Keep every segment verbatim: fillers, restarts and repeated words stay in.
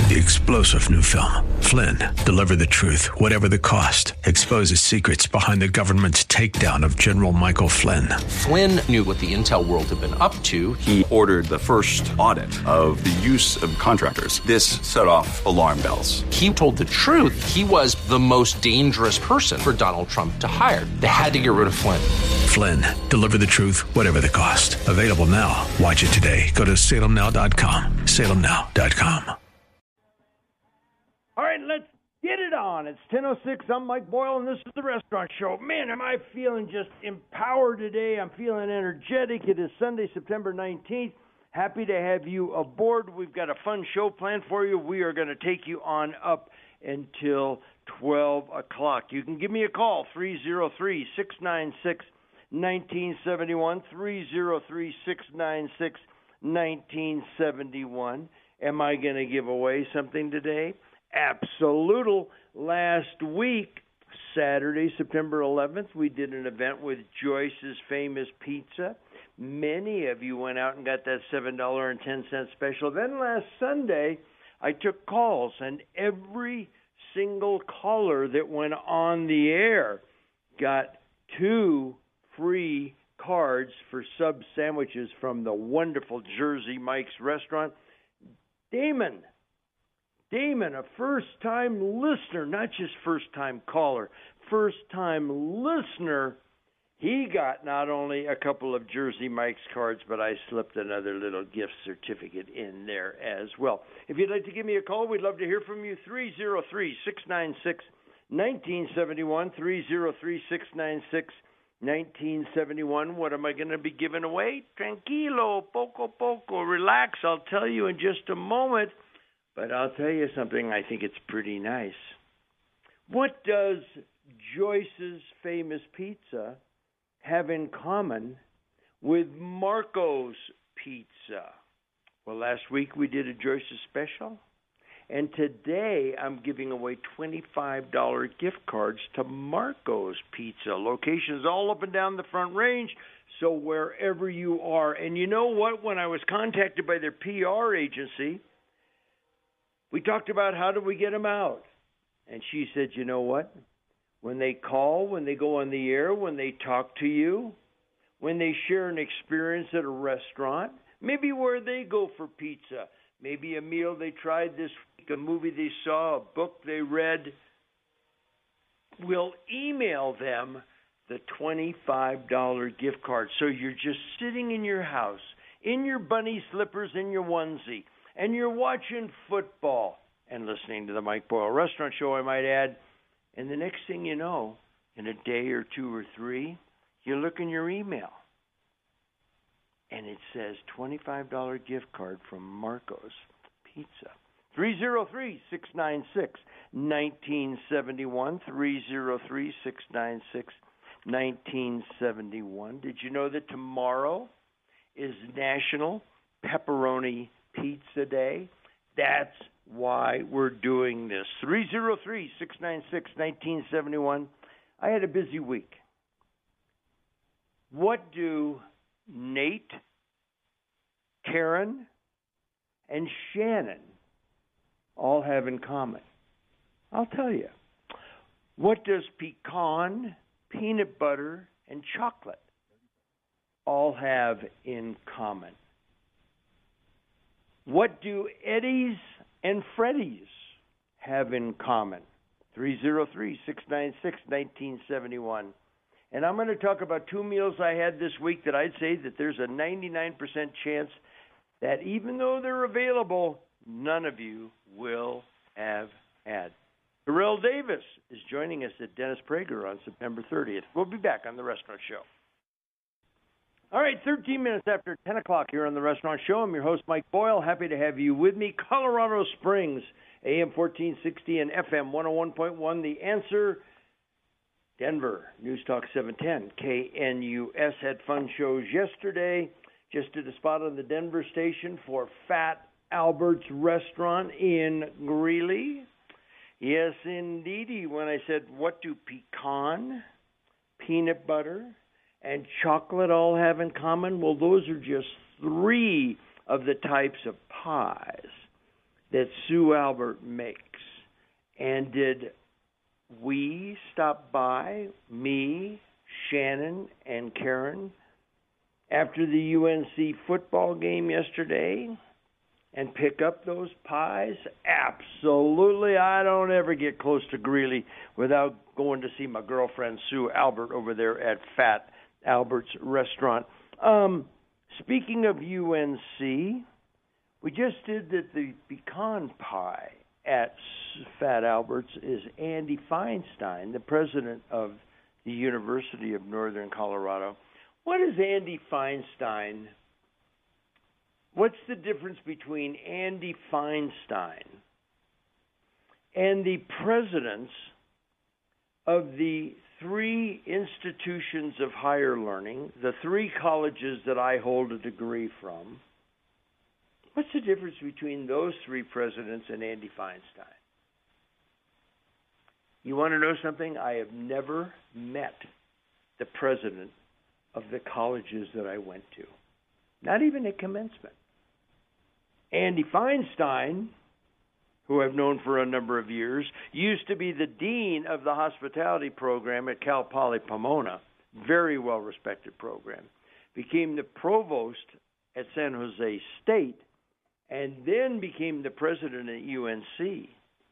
The explosive new film, Flynn, deliver the truth, whatever the cost, exposes secrets behind the government's takedown of General Michael Flynn. Flynn knew what the intel world had been up to. He ordered the first audit of the use of contractors. This set off alarm bells. He told the truth. He was the most dangerous person for Donald Trump to hire. They had to get rid of Flynn. Flynn, deliver the truth, whatever the cost. Available now. Watch it today. Go to salem now dot com. salem now dot com. All right, let's get it on. It's ten oh six. I'm Mike Boyle, and this is The Restaurant Show. Man, am I feeling just empowered today. I'm feeling energetic. It is Sunday, September nineteenth. Happy to have you aboard. We've got a fun show planned for you. We are going to take you on up until twelve o'clock. You can give me a call, three oh three, six nine six, one nine seven one, three oh three, six nine six, one nine seven one. Am I going to give away something today? Absolutely. Last week, Saturday, September eleventh, we did an event with Joyce's Famous Pizza. Many of you went out and got that seven dollars and ten cents special. Then last Sunday, I took calls, and every single caller that went on the air got two free cards for sub sandwiches from the wonderful Jersey Mike's restaurant. Damon. Damon, a first-time listener, not just first-time caller, first-time listener, he got not only a couple of Jersey Mike's cards, but I slipped another little gift certificate in there as well. If you'd like to give me a call, we'd love to hear from you, three oh three, six nine six, one nine seven one, three oh three, six nine six, one nine seven one. What am I going to be giving away? Tranquilo, poco poco, relax. I'll tell you in just a moment. But I'll tell you something, I think it's pretty nice. What does Joyce's Famous Pizza have in common with Marco's Pizza? Well, last week we did a Joyce's special, and today I'm giving away twenty-five dollars gift cards to Marco's Pizza. Locations all up and down the Front Range, so wherever you are. And you know what? When I was contacted by their P R agency, we talked about how do we get them out. And she said, you know what? When they call, when they go on the air, when they talk to you, when they share an experience at a restaurant, maybe where they go for pizza, maybe a meal they tried this week, a movie they saw, a book they read, we'll email them the twenty-five dollars gift card. So you're just sitting in your house, in your bunny slippers, in your onesie, and you're watching football and listening to the Mike Boyle Restaurant Show, I might add. And the next thing you know, in a day or two or three, you look in your email, and it says twenty-five dollars gift card from Marco's Pizza. three oh three, six nine six, one nine seven one, three oh three, six nine six, one nine seven one. Did you know that tomorrow is National Pepperoni Pizza Day? That's why we're doing this. three oh three, six nine six, one nine seven one. I had a busy week. What do Nate, Karen, and Shannon all have in common? I'll tell you. What does pecan, peanut butter, and chocolate all have in common? What do Eddie's and Freddie's have in common? three oh three, six nine six, one nine seven one. And I'm going to talk about two meals I had this week that I'd say that there's a ninety-nine percent chance that even though they're available, none of you will have had. Darrell Davis is joining us at Dennis Prager on September thirtieth. We'll be back on The Restaurant Show. All right, thirteen minutes after ten o'clock here on The Restaurant Show. I'm your host, Mike Boyle. Happy to have you with me. Colorado Springs, A M fourteen sixty and F M one oh one point one. The Answer. Denver, News Talk seven ten. K N U S had fun shows yesterday. Just did a spot on the Denver station for Fat Albert's Restaurant in Greeley. Yes, indeedy. When I said, what do pecan, peanut butter, and chocolate all have in common? Well, those are just three of the types of pies that Sue Albert makes. And did we stop by, me, Shannon, and Karen, after the U N C football game yesterday and pick up those pies? Absolutely. I don't ever get close to Greeley without going to see my girlfriend Sue Albert over there at Fat Albert's restaurant. Um, speaking of U N C, we just did that the pecan pie at Fat Albert's is Andy Feinstein, the president of the University of Northern Colorado. What is Andy Feinstein? What's the difference between Andy Feinstein and the presidents of the three institutions of higher learning, the three colleges that I hold a degree from? What's the difference between those three presidents and Andy Feinstein? You want to know something? I have never met the president of the colleges that I went to, not even at commencement. Andy Feinstein, who I've known for a number of years, used to be the dean of the hospitality program at Cal Poly Pomona, very well-respected program, became the provost at San Jose State, and then became the president at U N C.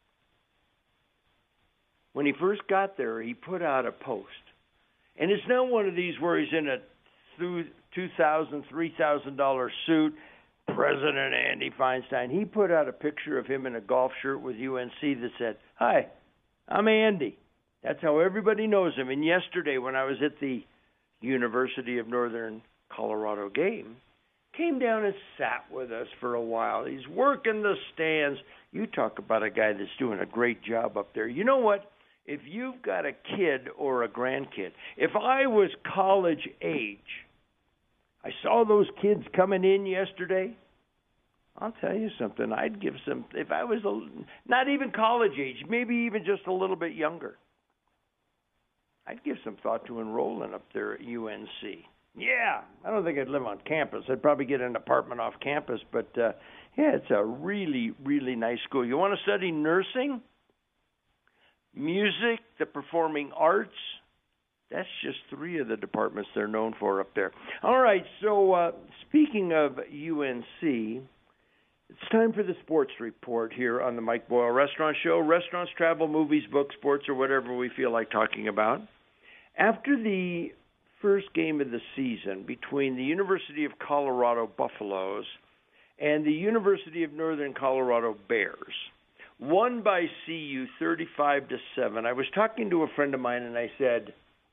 When he first got there, he put out a post. And it's not one of these where he's in a two thousand dollars, three thousand dollars suit, President Andy Feinstein. He put out a picture of him in a golf shirt with U N C that said, "Hi, I'm Andy." That's how everybody knows him. And yesterday when I was at the University of Northern Colorado game, came down and sat with us for a while. He's working the stands. You talk about a guy that's doing a great job up there. You know what? If you've got a kid or a grandkid, if I was college age, I saw those kids coming in yesterday, I'll tell you something. I'd give some, if I was a, not even college age, maybe even just a little bit younger, I'd give some thought to enrolling up there at U N C. Yeah, I don't think I'd live on campus. I'd probably get an apartment off campus. But, uh, yeah, it's a really, really nice school. You want to study nursing, music, the performing arts? That's just three of the departments they're known for up there. All right, so uh, speaking of U N C, it's time for the sports report here on the Mike Boyle Restaurant Show. Restaurants, travel, movies, books, sports, or whatever we feel like talking about. After the first game of the season between the University of Colorado Buffaloes and the University of Northern Colorado Bears, won by C U thirty-five to seven. I was talking to a friend of mine and I said,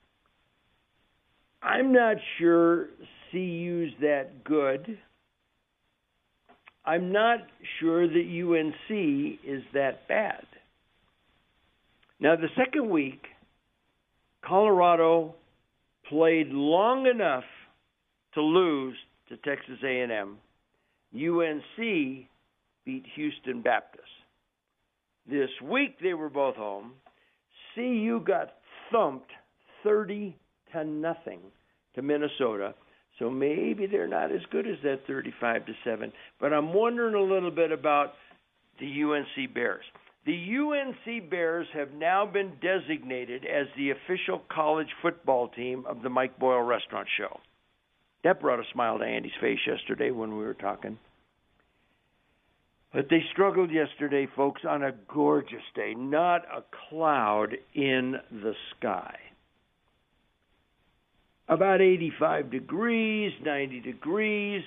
I'm not sure C U's that good. I'm not sure that U N C is that bad. Now, the second week, Colorado played long enough to lose to Texas A and M. U N C beat Houston Baptist. This week they were both home. C U got thumped thirty to nothing to Minnesota. So maybe they're not as good as that thirty-five to seven. But I'm wondering a little bit about the U N C Bears. The U N C Bears have now been designated as the official college football team of the Mike Boyle Restaurant Show. That brought a smile to Andy's face yesterday when we were talking. But they struggled yesterday, folks, on a gorgeous day. Not a cloud in the sky. About eighty-five degrees, ninety degrees.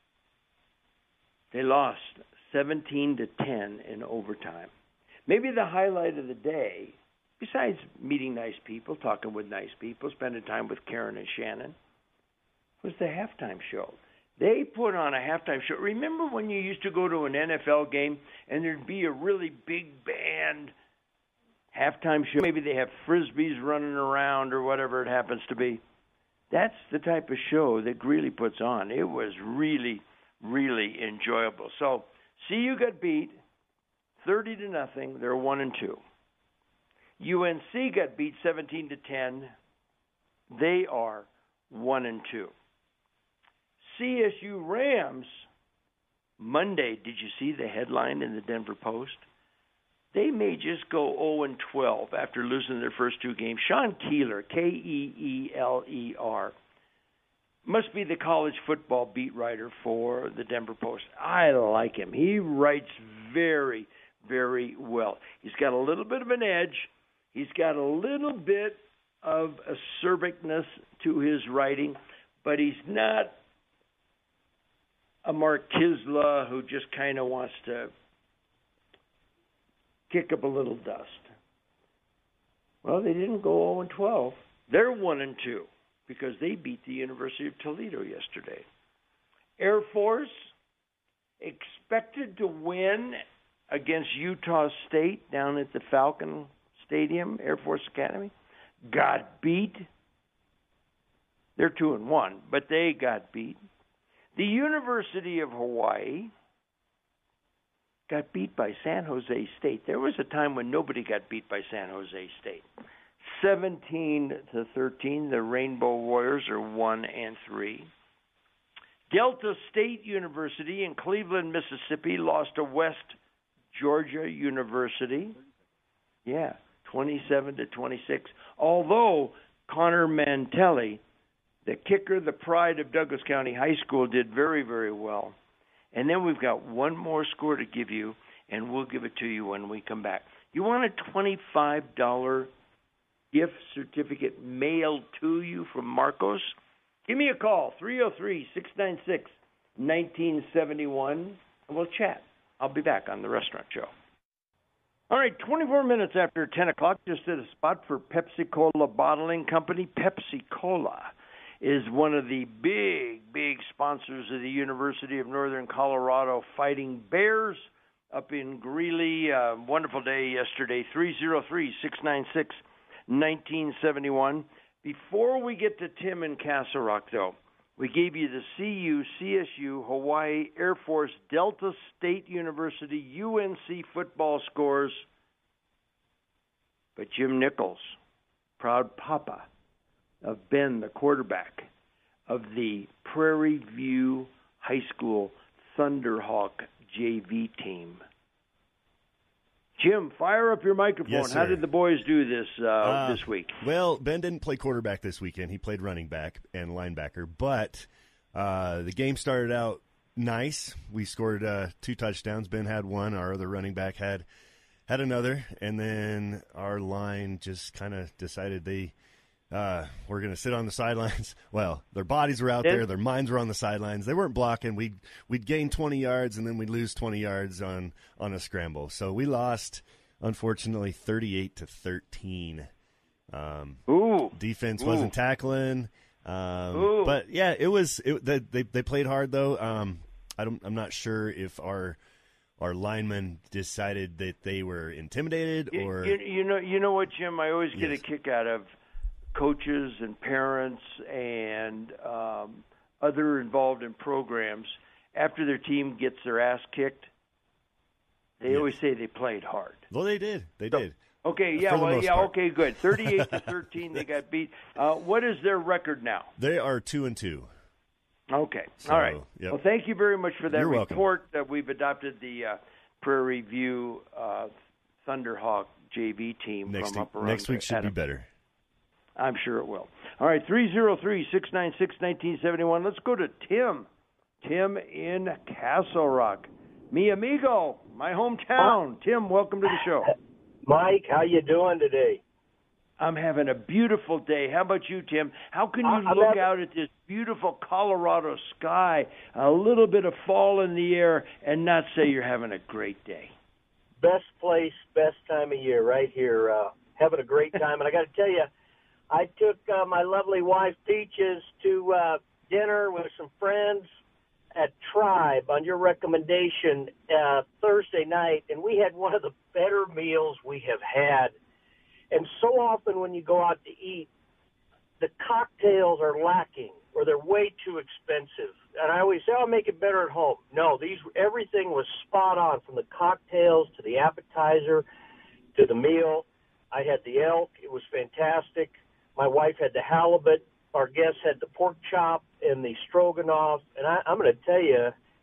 They lost seventeen to ten in overtime. Maybe the highlight of the day, besides meeting nice people, talking with nice people, spending time with Karen and Shannon, was the halftime show. They put on a halftime show. Remember when you used to go to an N F L game and there'd be a really big band halftime show? Maybe they have Frisbees running around or whatever it happens to be. That's the type of show that Greeley puts on. It was really, really enjoyable. So C U got beat thirty to nothing. They're one and two. U N C got beat seventeen to ten. They are one and two. C S U Rams Monday, did you see the headline in the Denver Post? They may just go oh and twelve after losing their first two games. Sean Keeler, K E E L E R, must be the college football beat writer for the Denver Post. I like him. He writes very, very well. He's got a little bit of an edge. He's got a little bit of acerbic-ness to his writing, but he's not a Mark Kisla who just kind of wants to kick up a little dust. Well, they didn't go oh and twelve. They're one and two because they beat the University of Toledo yesterday. Air Force expected to win against Utah State down at the Falcon Stadium, Air Force Academy. Got beat. They're two and one, but they got beat. The University of Hawaii got beat by San Jose State. There was a time when nobody got beat by San Jose State. seventeen to thirteen, the Rainbow Warriors are one and three. Delta State University in Cleveland, Mississippi, lost to West Georgia University. Yeah, twenty-seven to twenty-six. Although Connor Mantelli, the kicker, the pride of Douglas County High School, did very, very well. And then we've got one more score to give you, and we'll give it to you when we come back. You want a twenty-five dollars gift certificate mailed to you from Marcos? Give me a call, three oh three, six nine six, one nine seven one, and we'll chat. I'll be back on The Restaurant Show. All right, twenty-four minutes after ten o'clock, just at a spot for Pepsi-Cola Bottling Company. Pepsi-Cola is one of the big, big sponsors of the University of Northern Colorado Fighting Bears up in Greeley. Uh, wonderful day yesterday, three oh three, six nine six, one nine seven one. Before we get to Tim in Castle Rock, though, we gave you the C U, C S U, Hawaii, Air Force, Delta State University, U N C football scores. But Jim Nichols, proud papa of Ben, the quarterback of the Prairie View High School Thunderhawk J V team. Jim, fire up your microphone. Yes, How did the boys do this uh, uh, this week? Well, Ben didn't play quarterback this weekend. He played running back and linebacker. But uh, the game started out nice. We scored uh, two touchdowns. Ben had one. Our other running back had had another. And then our line just kind of decided they uh, were going to sit on the sidelines. Well, their bodies were out Then- there. Their minds were on the sidelines. They weren't blocking. We'd, we'd gain twenty yards, and then we'd lose twenty yards on, on a scramble. So we lost, unfortunately, thirty-eight to thirteen. Um, Ooh. defense Ooh. wasn't tackling. Um, Ooh. but, yeah, it was it, they, they they played hard, though. Um, I don't, I'm not sure if our our linemen decided that they were intimidated You- or you, you know, you know what, Jim? I always get Yes. a kick out of coaches and parents and um, other involved in programs. After their team gets their ass kicked, they Yes. always say they played hard. well, they did. They So- did. Okay, For yeah, the well, most yeah, part. okay, good. Thirty-eight to thirteen, they got beat. Uh, what is their record now? They are two and two. Okay, So, all right. yep. Well, thank you very much for that You're welcome. report. Uh, we've adopted the uh, Prairie View uh, Thunderhawk J V team Next, from week- up around next week should Adam. be better. I'm sure it will. All right, three oh three, six nine six, one nine seven one. Let's go to Tim. Tim in Castle Rock. Mi amigo, my hometown. Tim, welcome to the show. Mike, how you doing today? I'm having a beautiful day. How about you, Tim? How can you I- I'm look having- out at this beautiful Colorado sky, a little bit of fall in the air, and not say you're having a great day? Best place, best time of year, right here. Uh, having a great time. And I got to tell you, I took uh, my lovely wife, Peaches, to uh, dinner with some friends at Tribe on your recommendation uh, Thursday night, and we had one of the better meals we have had. And so often when you go out to eat, the cocktails are lacking or they're way too expensive. And I always say, I'll make it better at home. No, these everything was spot on, from the cocktails to the appetizer to the meal. I had the elk. It was fantastic. My wife had the halibut. Our guests had the pork chop and the stroganoff. And I, I'm going to tell you,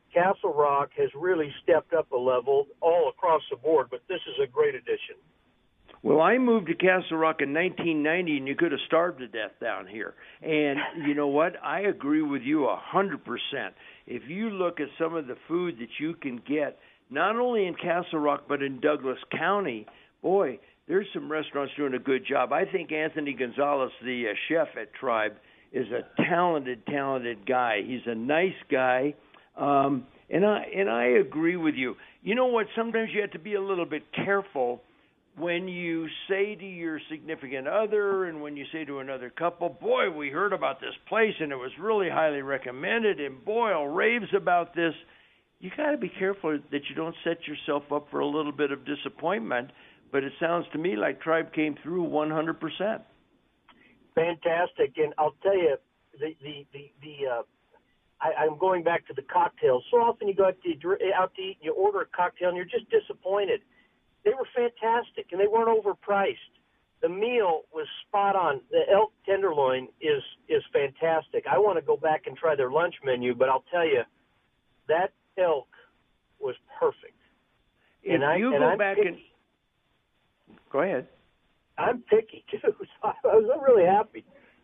Castle Rock has really stepped up a level all across the board, but this is a great addition. Well, I moved to Castle Rock in nineteen ninety, and you could have starved to death down here. And you know what? I agree with you one hundred percent. If you look at some of the food that you can get, not only in Castle Rock but in Douglas County, boy, there's some restaurants doing a good job. I think Anthony Gonzalez, the uh, chef at Tribe, is a talented, talented guy. He's a nice guy, um, and I and I agree with you. You know what? Sometimes you have to be a little bit careful when you say to your significant other and when you say to another couple, boy, we heard about this place and it was really highly recommended, and Boyle raves about this. You got to be careful that you don't set yourself up for a little bit of disappointment, but it sounds to me like Tribe came through one hundred percent. Fantastic, and I'll tell you, the the the, the uh, I, I'm going back to the cocktails. So often you go out to, out to eat and you order a cocktail and you're just disappointed. They were fantastic, and they weren't overpriced. The meal was spot on. The elk tenderloin is is fantastic. I want to go back and try their lunch menu, but I'll tell you, that elk was perfect. If and I, you and go I'm back picky. and go ahead. I'm picky too, so I was really happy.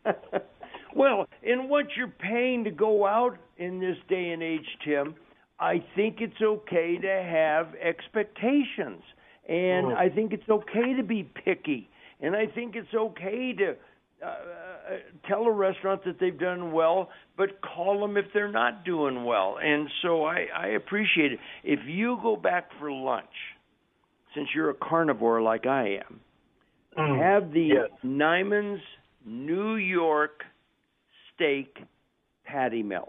Well, in what you're paying to go out in this day and age, Tim, I think it's okay to have expectations. And I think it's okay to be picky. And I think it's okay to uh, tell a restaurant that they've done well, but call them if they're not doing well. And so I, I appreciate it. If you go back for lunch, since you're a carnivore like I am, mm. have the yes. Nyman's New York steak patty melt.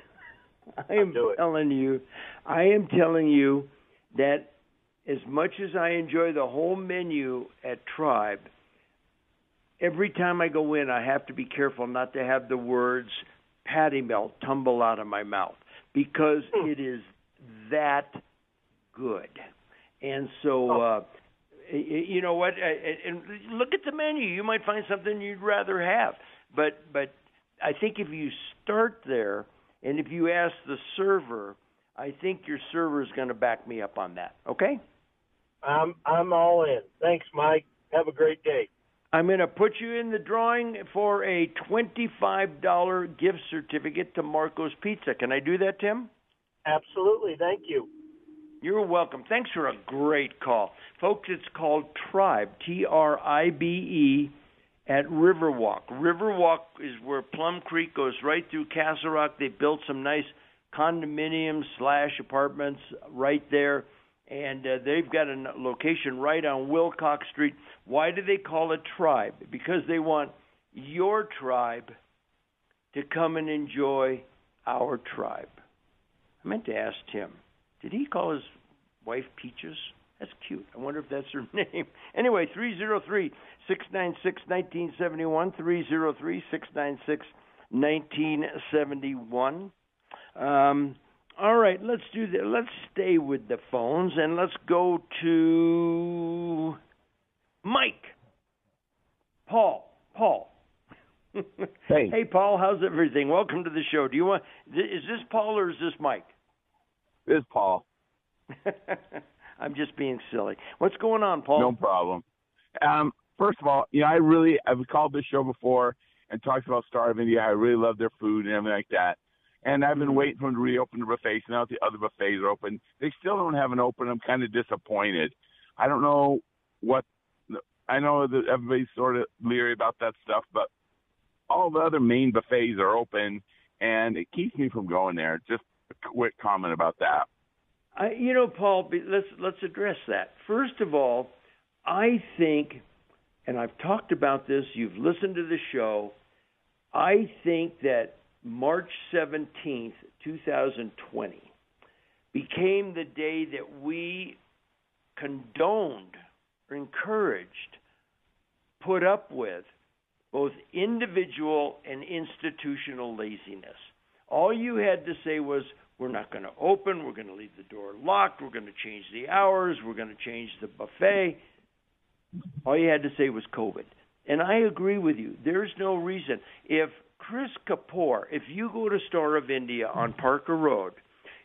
I am telling you, I am telling you that as much as I enjoy the whole menu at Tribe, every time I go in, I have to be careful not to have the words patty melt tumble out of my mouth because it is that good. And so, uh, you know what? And look at the menu. You might find something you'd rather have. But, but I think if you start there and if you ask the server, I think your server is going to back me up on that. Okay? I'm I'm all in. Thanks, Mike. Have a great day. I'm going to put you in the drawing for a twenty-five dollars gift certificate to Marco's Pizza. Can I do that, Tim? Absolutely. Thank you. You're welcome. Thanks for a great call. Folks, it's called Tribe, T R I B E, at Riverwalk. Riverwalk is where Plum Creek goes right through Castle Rock. They built some nice condominiums slash apartments right there. And uh, they've got a location right on Wilcox Street. Why do they call it Tribe? Because they want your tribe to come and enjoy our tribe. I meant to ask Tim, did he call his wife Peaches? That's cute. I wonder if that's her name. Anyway, three oh three, six nine six, one nine seven one, three oh three, six nine six, one nine seven one. Um... All right, let's do that. Let's stay with the phones and let's go to Mike. Paul. Paul. Hey. Hey, Paul. How's everything? Welcome to the show. Do you want? Is this Paul or is this Mike? This is Paul. I'm just being silly. What's going on, Paul? No problem. Um, first of all, you know, I really I've called this show before and talked about Star of India. I really love their food and everything like that. And I've been waiting for them to reopen the buffets. Now the other buffets are open. They still don't have an open. I'm kind of disappointed. I don't know what – I know that everybody's sort of leery about that stuff, but all the other main buffets are open, and it keeps me from going there. Just a quick comment about that. I, you know, Paul, let's let's address that. First of all, I think, and I've talked about this, you've listened to the show, I think that March seventeenth, twenty twenty, became the day that we condoned or encouraged, put up with both individual and institutional laziness. All you had to say was, we're not going to open, we're going to leave the door locked, we're going to change the hours, we're going to change the buffet. All you had to say was COVID. And I agree with you. There's no reason. If Chris Kapoor, if you go to Star of India on Parker Road,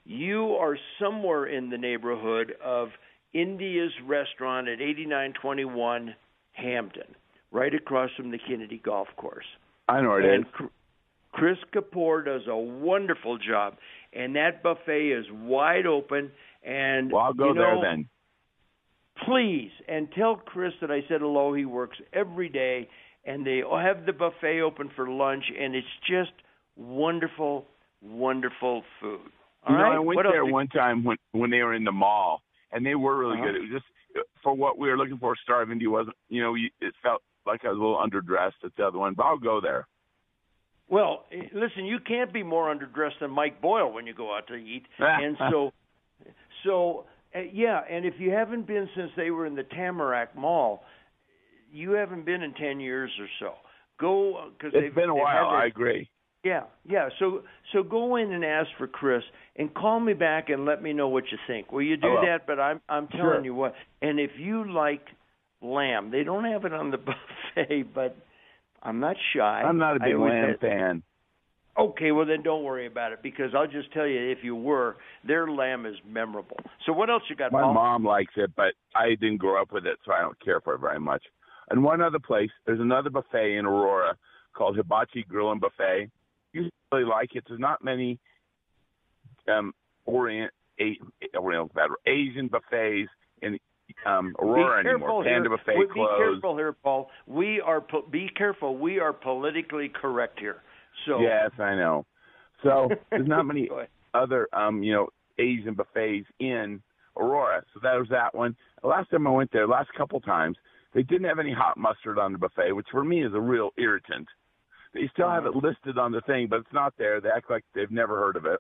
you are somewhere in the neighborhood of India's Restaurant at eighty-nine twenty-one Hampton, right across from the Kennedy Golf Course. I know where it and is. Chris Kapoor does a wonderful job, and that buffet is wide open. And Well, I'll go you know, there then. Please, and tell Chris that I said hello. He works every day, and they have the buffet open for lunch, and it's just wonderful, wonderful food. All you know, right? I went What there else? one time when when they were in the mall, and they were really Uh-huh. good. It was just for what we were looking for. Star of India wasn't. You know, you- it felt like I was a little underdressed at the other one, but I'll go there. Well, eh, listen, you can't be more underdressed than Mike Boyle when you go out to eat, and so, so uh, yeah. And if you haven't been since they were in the Tamarack Mall, you haven't been in ten years or so. Go because It's they've been a they've had while. their- I agree. Yeah, yeah. So so go in and ask for Chris and call me back and let me know what you think. Will you do I will. that? But I'm I'm telling Sure. you what. And if you like lamb, they don't have it on the buffet, but I'm not shy. I'm not a I big always lamb had- fan. Okay, well then don't worry about it because I'll just tell you if you were, their lamb is memorable. So what else you got, My Paul? mom likes it, but I didn't grow up with it, so I don't care for it very much. And one other place, there's another buffet in Aurora called Hibachi Grill and Buffet. You really like it. There's not many um, Orient, a, Oriental, Asian buffets in um, Aurora be anymore. careful Panda here. Buffet We- closed. Be careful here, Paul. We are po- be careful. We are politically correct here. So Yes, I know. So there's not many Go ahead. other, um, you know, Asian buffets in Aurora. So that was that one. The last time I went there, last couple times, they didn't have any hot mustard on the buffet, which for me is a real irritant. They still have it listed on the thing, but it's not there. They act like they've never heard of it.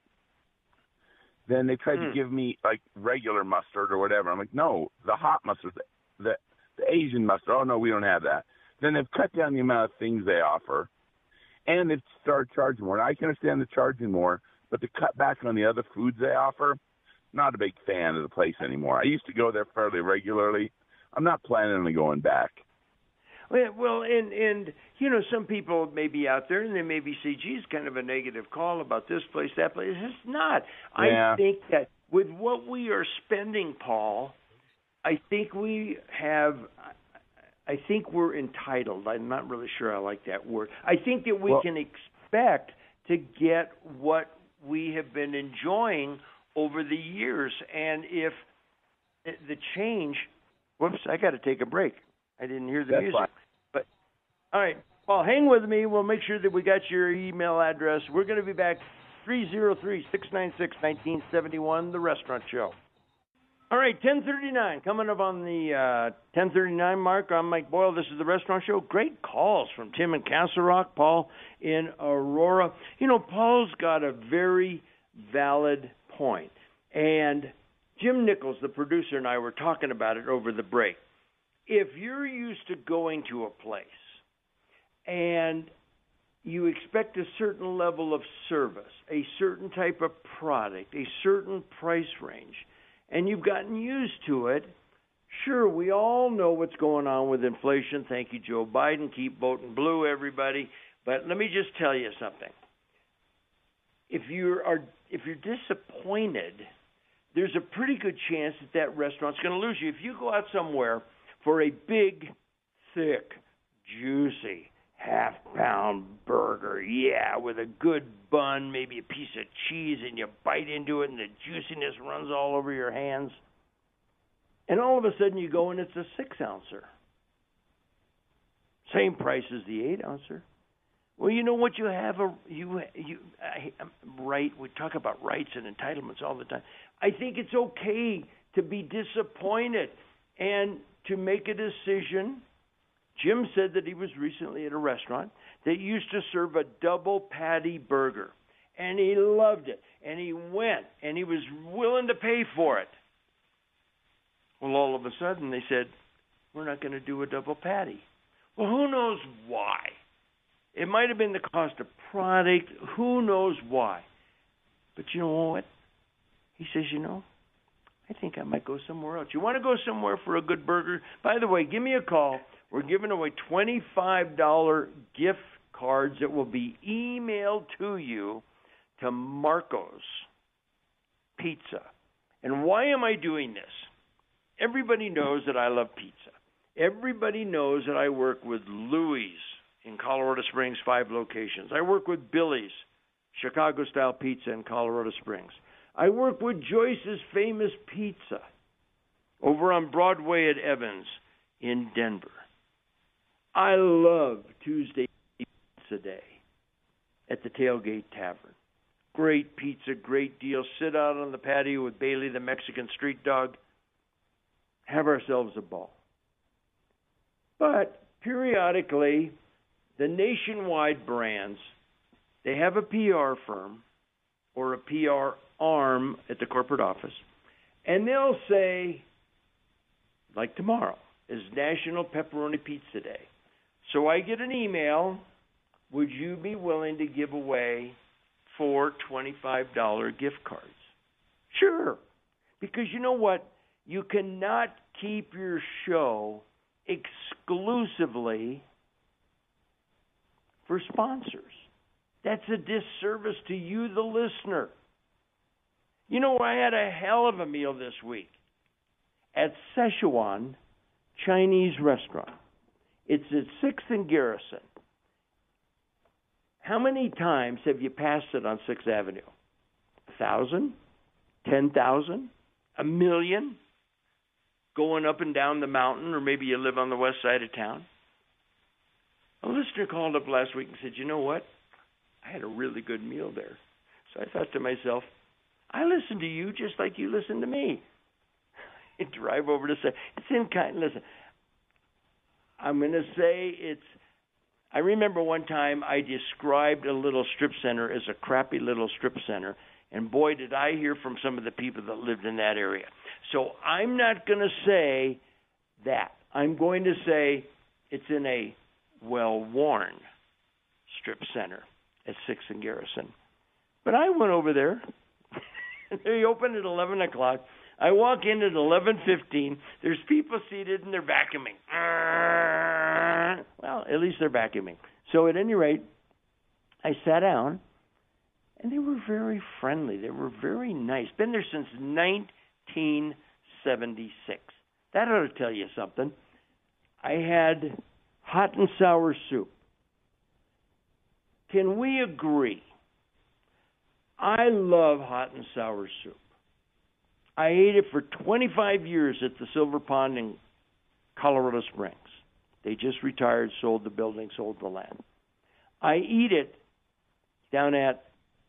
Then they tried Hmm. to give me like regular mustard or whatever. I'm like, no, the hot mustard, the, the the Asian mustard. Oh no, we don't have that. Then they've cut down the amount of things they offer, and they've started charging more. And I can understand the charging more, but the cut back on the other foods they offer, not a big fan of the place anymore. I used to go there fairly regularly. I'm not planning on going back. Well, well, and and you know, some people may be out there and they may be say, "Geez, kind of a negative call about this place, that place." It's not. Yeah. I think that with what we are spending, Paul, I think we have. I think we're entitled. I'm not really sure I like that word. I think that we Well- can expect to get what we have been enjoying over the years, and if the change. Whoops! I got to take a break. I didn't hear the That's music. fine. But all right, Paul, hang with me. We'll make sure that we got your email address. We're going to be back three oh three, six nine six, one nine seven one, The Restaurant Show. All right, ten thirty-nine, coming up on the uh, ten thirty-nine mark. I'm Mike Boyle. This is The Restaurant Show. Great calls from Tim in Castle Rock, Paul in Aurora. You know, Paul's got a very valid point. And Jim Nichols, the producer, and I were talking about it over the break. If you're used to going to a place and you expect a certain level of service, a certain type of product, a certain price range, and you've gotten used to it, sure, we all know what's going on with inflation. Thank you, Joe Biden. Keep voting blue, everybody. But let me just tell you something. If you are if you're disappointed, there's a pretty good chance that that restaurant's going to lose you. If you go out somewhere for a big, thick, juicy, half-pound burger, yeah, with a good bun, maybe a piece of cheese, and you bite into it and the juiciness runs all over your hands, and all of a sudden you go and it's a six-ouncer. Same price as the eight-ouncer. Well, you know what? You have a you you I, I'm right. We talk about rights and entitlements all the time. I think it's okay to be disappointed and to make a decision. Jim said that he was recently at a restaurant that used to serve a double patty burger, and he loved it, and he went, and he was willing to pay for it. Well, all of a sudden they said, we're not going to do a double patty. Well, who knows why? It might have been the cost of product. Who knows why? But you know what? He says, you know, I think I might go somewhere else. You want to go somewhere for a good burger? By the way, give me a call. We're giving away twenty-five dollars gift cards that will be emailed to you to Marcos. pizza. And why am I doing this? Everybody knows that I love pizza. Everybody knows that I work with Louie's in Colorado Springs, five locations. I work with Billy's, Chicago-style pizza in Colorado Springs. I work with Joyce's Famous Pizza over on Broadway at Evans in Denver. I love Tuesday Pizza Day at the Tailgate Tavern. Great pizza, great deal. Sit out on the patio with Bailey, the Mexican street dog. Have ourselves a ball. But periodically, the nationwide brands, they have a P R firm or a P R arm at the corporate office, and they'll say, like tomorrow is National Pepperoni Pizza Day. So I get an email, would you be willing to give away four twenty-five dollars gift cards? Sure, because you know what? You cannot keep your show exclusively for sponsors. That's a disservice to you, the listener. You know, I had a hell of a meal this week at Szechuan Chinese restaurant. It's at sixth and Garrison. How many times have you passed it on sixth Avenue? A thousand? Ten thousand? A million? Going up and down the mountain, or maybe you live on the west side of town? A listener called up last week and said, you know what? I had a really good meal there. So I thought to myself, I listen to you just like you listen to me. I drive over to say, it's in kind. Listen, I'm going to say it's, I remember one time I described a little strip center as a crappy little strip center, and boy, did I hear from some of the people that lived in that area. So I'm not going to say that. I'm going to say it's in a well-worn strip center at sixth and Garrison. But I went over there. They open at eleven o'clock. I walk in at eleven fifteen. There's people seated, and they're vacuuming. Well, at least they're vacuuming. So at any rate, I sat down, and they were very friendly. They were very nice. Been there since nineteen seventy-six. That ought to tell you something. I had hot and sour soup. Can we agree? I love hot and sour soup. I ate it for twenty-five years at the Silver Pond in Colorado Springs. They just retired, sold the building, sold the land. I eat it down at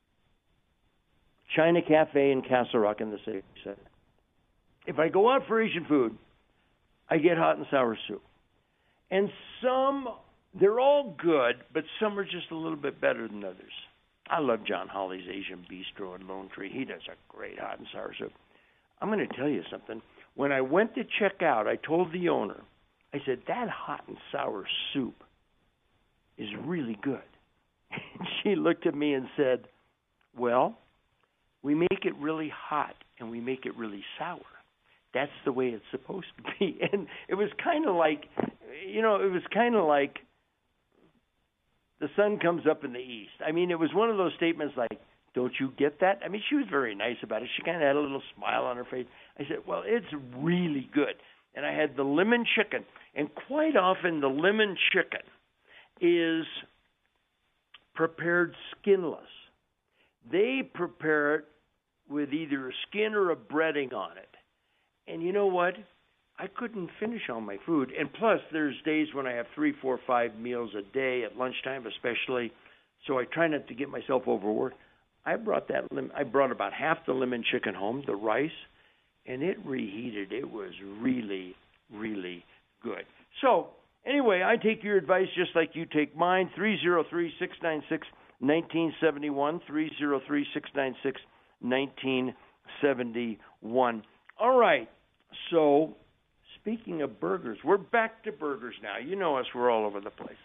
China Cafe in Castle Rock in the city center. If I go out for Asian food, I get hot and sour soup. And some, they're all good, but some are just a little bit better than others. I love John Hawley's Asian Bistro in Lone Tree. He does a great hot and sour soup. I'm going to tell you something. When I went to check out, I told the owner, I said, that hot and sour soup is really good. And she looked at me and said, well, we make it really hot and we make it really sour. That's the way it's supposed to be. And it was kind of like, you know, it was kind of like the sun comes up in the east. I mean, it was one of those statements like, don't you get that? I mean, she was very nice about it. She kind of had a little smile on her face. I said, well, it's really good. And I had the lemon chicken. And quite often the lemon chicken is prepared skinless. They prepare it with either a skin or a breading on it. And you know what? I couldn't finish all my food. And plus, there's days when I have three, four, five meals a day at lunchtime especially. So I try not to get myself overworked. I brought that. Lim- I brought about half the lemon chicken home, the rice, and it reheated. It was really, really good. So anyway, I take your advice just like you take mine. three oh three, six nine six, one nine seven one, three oh three, six nine six, one nine seven one. All right. So speaking of burgers, we're back to burgers now. You know us. We're all over the place.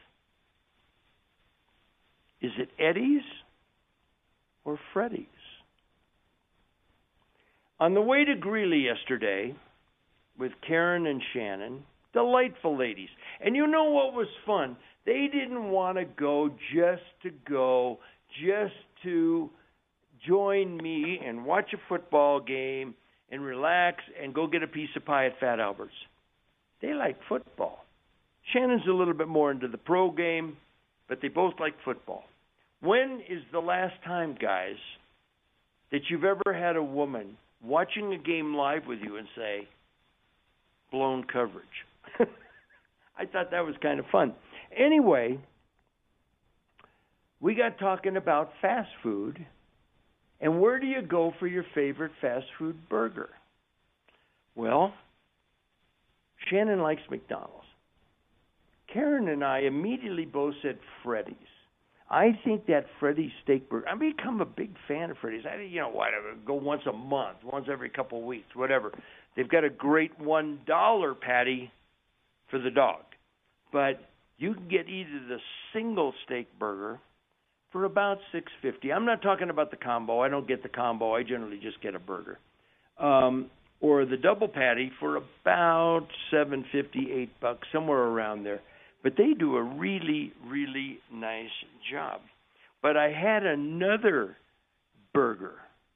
Is it Eddie's or Freddy's? On the way to Greeley yesterday with Karen and Shannon, delightful ladies. And you know what was fun? They didn't want to go just to go, just to join me and watch a football game and relax and go get a piece of pie at Fat Albert's. They like football. Shannon's a little bit more into the pro game, but they both like football. When is the last time, guys, that you've ever had a woman watching a game live with you and say, blown coverage? I thought that was kind of fun. Anyway, we got talking about fast food, and where do you go for your favorite fast food burger? Well, Shannon likes McDonald's. Karen and I immediately both said Freddy's. I think that Freddy's steak burger, I've become a big fan of Freddy's. I, you know, whatever, go once a month, once every couple of weeks, whatever. They've got a great one dollar patty for the dog. But you can get either the single steak burger for about six fifty. I'm not talking about the combo. I don't get the combo. I generally just get a burger. Um, or the double patty for about seven fifty, eight bucks, somewhere around there. But they do a really, really nice job. But I had another burger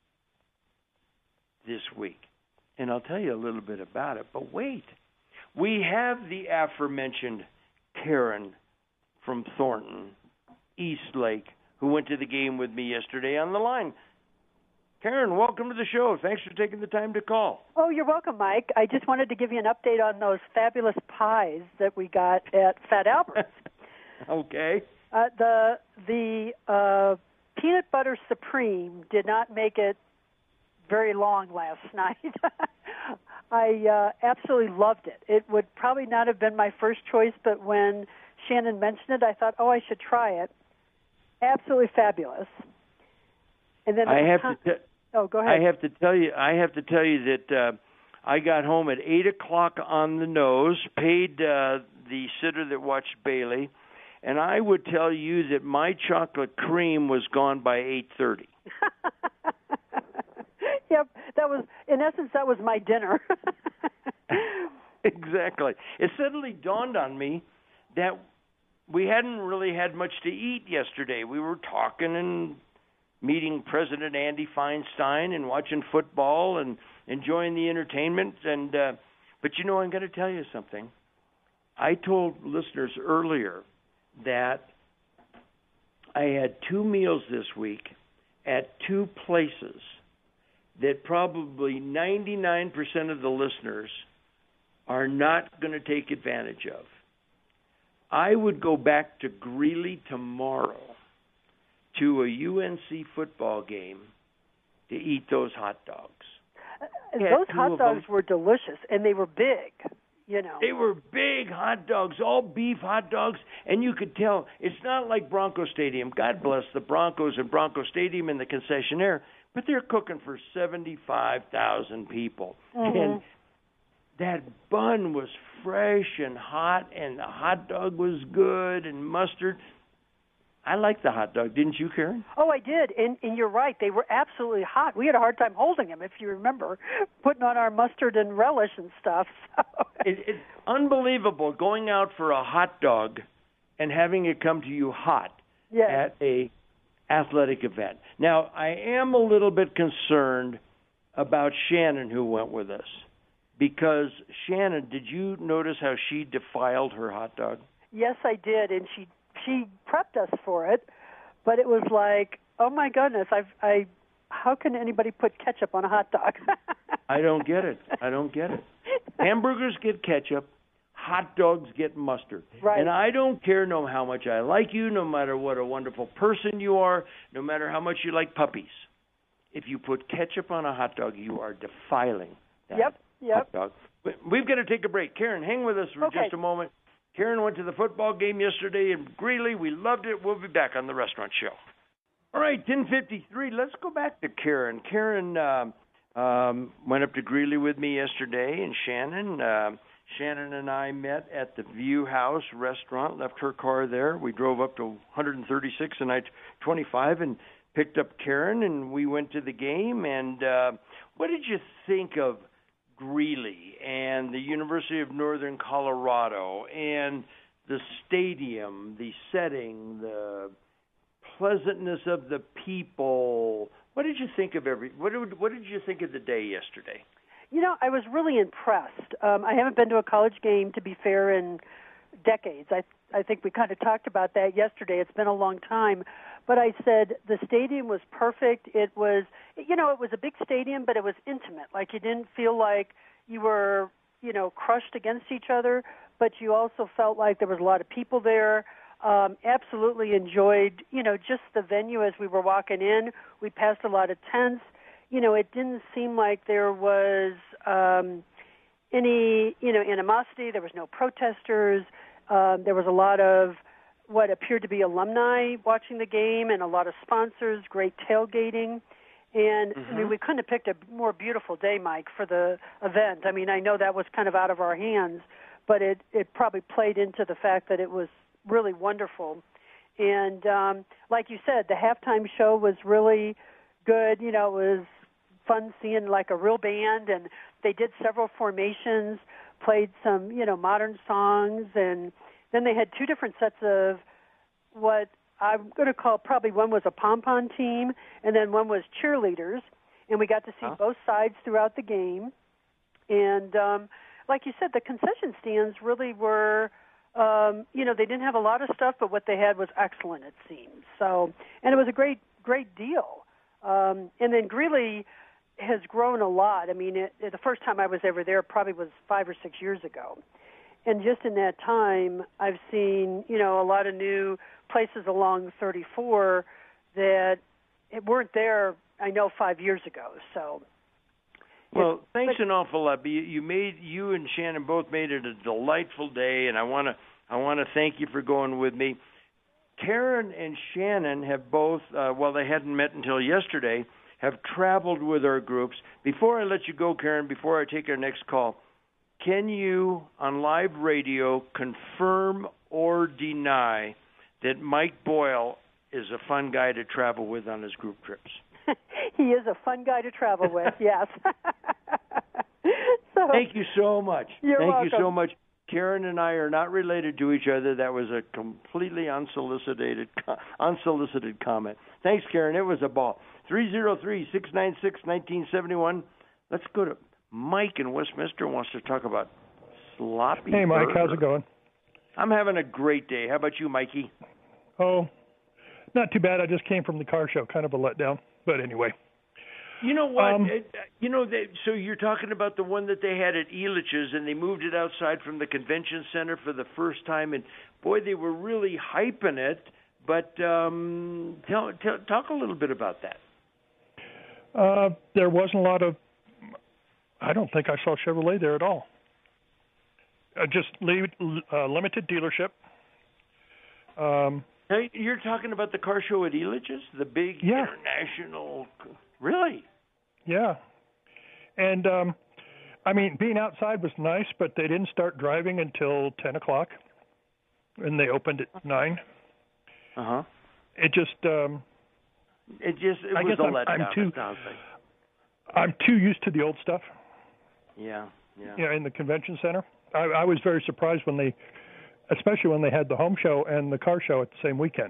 this week, and I'll tell you a little bit about it. But wait, we have the aforementioned Karen from Thornton, Eastlake, who went to the game with me yesterday on the line. Karen, welcome to the show. Thanks for taking the time to call. Oh, you're welcome, Mike. I just wanted to give you an update on those fabulous pies that we got at Fat Albert's. Okay. Uh, the the uh, peanut butter supreme did not make it very long last night. I uh, absolutely loved it. It would probably not have been my first choice, but when Shannon mentioned it, I thought, oh, I should try it. Absolutely fabulous. And then I have con- to. T- oh, go ahead. I have to tell you. I have to tell you that uh, I got home at eight o'clock on the nose. Paid uh, the sitter that watched Bailey, and I would tell you that my chocolate cream was gone by eight thirty. Yep, that was in essence that was my dinner. Exactly. It suddenly dawned on me that we hadn't really had much to eat yesterday. We were talking and meeting President Andy Feinstein and watching football and enjoying the entertainment. And uh, but, you know, I'm going to tell you something. I told listeners earlier that I had two meals this week at two places that probably ninety-nine percent of the listeners are not going to take advantage of. I would go back to Greeley tomorrow to a U N C football game to eat those hot dogs. Uh, those hot dogs were delicious, and they were big, you know. They were big hot dogs, all beef hot dogs, and you could tell it's not like Bronco Stadium. God bless the Broncos and Bronco Stadium and the concessionaire, but they're cooking for seventy-five thousand people. Mm-hmm. And that bun was fresh and hot, and the hot dog was good, and mustard. I liked the hot dog. Didn't you, Karen? Oh, I did, and, and you're right. They were absolutely hot. We had a hard time holding them, if you remember, putting on our mustard and relish and stuff. So. It, it's unbelievable going out for a hot dog and having it come to you hot yes. at a athletic event. Now, I am a little bit concerned about Shannon, who went with us. Because, Shannon, did you notice how she defiled her hot dog? Yes, I did, and she she prepped us for it, but it was like, oh, my goodness, I've, I, how can anybody put ketchup on a hot dog? I don't get it. I don't get it. Hamburgers get ketchup. Hot dogs get mustard. Right. And I don't care no how much I like you, no matter what a wonderful person you are, no matter how much you like puppies. If you put ketchup on a hot dog, you are defiling that. Yep. Yep. Hot dog. We've got to take a break. Karen, hang with us for okay. just a moment. Karen went to the football game yesterday in Greeley. We loved it. We'll be back on the Restaurant Show. All right, ten fifty-three. Let's go back to Karen. Karen uh, um, went up to Greeley with me yesterday, and Shannon. Uh, Shannon and I met at the View House restaurant, left her car there. We drove up to one thirty-six and I twenty-five and picked up Karen, and we went to the game. And uh, what did you think of Greeley and the University of Northern Colorado and the stadium, the setting, the pleasantness of the people, What did you think of every? What did What did you think of the day yesterday? You know, I was really impressed. Um, I haven't been to a college game, to be fair, in decades. I I think we kind of talked about that yesterday. It's been a long time. But I said the stadium was perfect. It was, you know, it was a big stadium, but it was intimate. Like you didn't feel like you were, you know, crushed against each other, but you also felt like there was a lot of people there. Um, absolutely enjoyed, you know, just the venue as we were walking in. We passed a lot of tents. You know, it didn't seem like there was um, any, you know, animosity. There was no protesters. Um, there was a lot of what appeared to be alumni watching the game and a lot of sponsors, great tailgating. And, mm-hmm. I mean, we couldn't have picked a more beautiful day, Mike, for the event. I mean, I know that was kind of out of our hands, but it, it probably played into the fact that it was really wonderful. And um, like you said, the halftime show was really good. You know, it was fun seeing like a real band, and they did several formations, played some, you know, modern songs, and then they had two different sets of what I'm going to call, probably one was a pom-pom team, and then one was cheerleaders, and we got to see huh? both sides throughout the game. And um, like you said, the concession stands really were, um, you know, they didn't have a lot of stuff, but what they had was excellent, it seemed. So, and it was a great, great deal. Um, and then Greeley has grown a lot. I mean, it, it, the first time I was ever there probably was five or six years ago. And just in that time, I've seen, you know, a lot of new places along thirty-four that it weren't there, I know, five years ago. So, well, it, thanks but, an awful lot. You, you made you and Shannon both made it a delightful day, and I want to I want to thank you for going with me. Karen and Shannon have both, uh, well, they hadn't met until yesterday, have traveled with our groups. Before I let you go, Karen, before I take our next call, can you, on live radio, confirm or deny that Mike Boyle is a fun guy to travel with on his group trips? He is a fun guy to travel with, yes. So, thank you so much. You're Thank welcome. you so much. Karen and I are not related to each other. That was a completely unsolicited unsolicited comment. Thanks, Karen. It was a ball. three oh three, six nine six, one nine seven one. Let's go to Mike in Westminster. Wants to talk about sloppy Hey, Mike. burger. How's it going? I'm having a great day. How about you, Mikey? Oh, not too bad. I just came from the car show. Kind of a letdown. But anyway. You know what? Um, it, you know, they, so you're talking about the one that they had at Elitch's, and they moved it outside from the convention center for the first time, and boy, they were really hyping it. But um, tell, tell, talk a little bit about that. Uh, there wasn't a lot of. I don't think I saw Chevrolet there at all. Uh, just leave, uh, limited dealership. Um, now, you're talking about the car show at Elitch's, the big yeah. international. Really? Yeah. And, um, I mean, being outside was nice, but they didn't start driving until ten o'clock, and they opened at nine. Uh-huh. It just... Um, it just it I was guess a I'm, letdown. I'm too, like. I'm too used to the old stuff. Yeah, yeah. You know, in the convention center. I, I was very surprised when they, especially when they had the home show and the car show at the same weekend.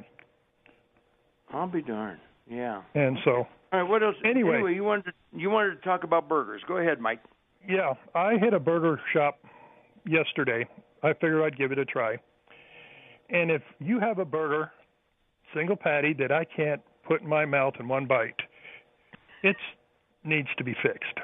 I'll be darned. Yeah. And so... All right, what else? Anyway, anyway, you wanted to, you wanted to talk about burgers. Go ahead, Mike. Yeah, I hit a burger shop yesterday. I figured I'd give it a try. And if you have a burger, single patty, that I can't put in my mouth in one bite, it needs to be fixed.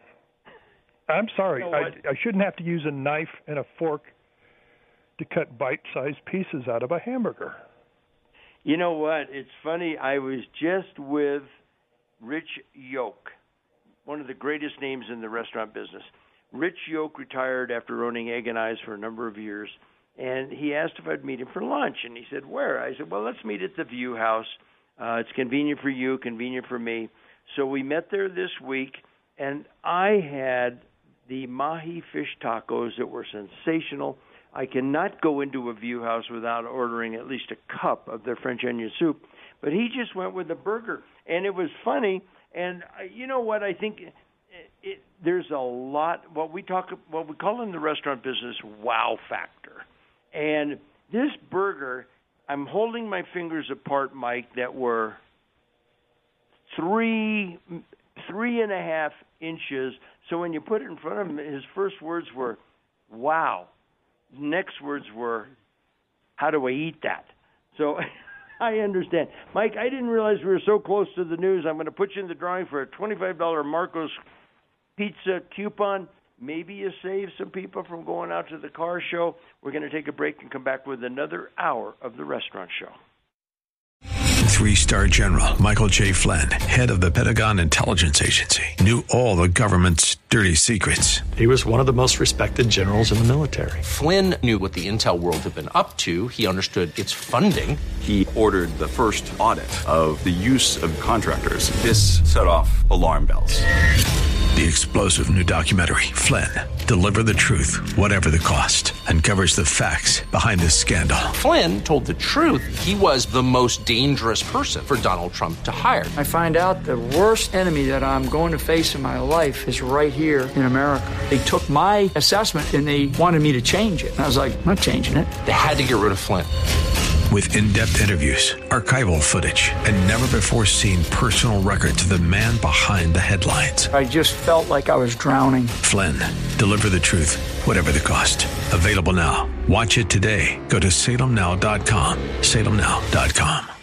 I'm sorry. You know I, I shouldn't have to use a knife and a fork to cut bite-sized pieces out of a hamburger. You know what? It's funny. I was just with Rich Yoke, one of the greatest names in the restaurant business. Rich Yoke retired after owning Egg and Eyes for a number of years, and he asked if I'd meet him for lunch. And he said, where? I said, well, let's meet at the View House. Uh, it's convenient for you, convenient for me. So we met there this week, and I had the mahi fish tacos that were sensational. I cannot go into a View House without ordering at least a cup of their French onion soup. But he just went with the burger, and it was funny. And uh, you know what? I think it, it, there's a lot what we talk what we call in the restaurant business wow factor. And this burger, I'm holding my fingers apart, Mike, that were three, three and a half inches. So when you put it in front of him, his first words were, wow. Next words were, how do I eat that? So I understand. Mike, I didn't realize we were so close to the news. I'm going to put you in the drawing for a twenty-five dollars Marco's Pizza coupon. Maybe you save some people from going out to the car show. We're going to take a break and come back with another hour of the restaurant show. Three-star General Michael J. Flynn, head of the Pentagon Intelligence Agency, knew all the government's dirty secrets. He was one of the most respected generals in the military. Flynn knew what the intel world had been up to. He understood its funding. He ordered the first audit of the use of contractors. This set off alarm bells. The explosive new documentary, Flynn, Deliver the Truth, Whatever the Cost, uncovers the facts behind the scandal. Flynn told the truth. He was the most dangerous person for Donald Trump to hire. I find out the worst enemy that I'm going to face in my life is right here in America. They took my assessment and they wanted me to change it. And I was like, I'm not changing it. They had to get rid of Flynn. With in-depth interviews, archival footage, and never-before-seen personal records of the man behind the headlines. I just felt like I was drowning. Flynn, Deliver the Truth, Whatever the Cost. Available now. Watch it today. Go to salem now dot com. salem now dot com.